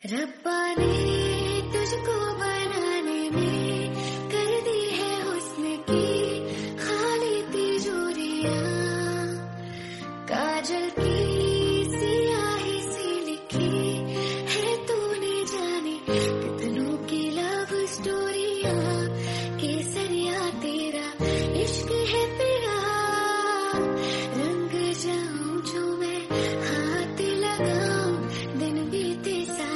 रब्बा ने तुझको बनाने में कर दी है हुस्न की खाली तिजोरियां, काजल की सियाही सी लिखी है तूने जाने कितनों की लव स्टोरियां, केसरिया तेरा इश्क है।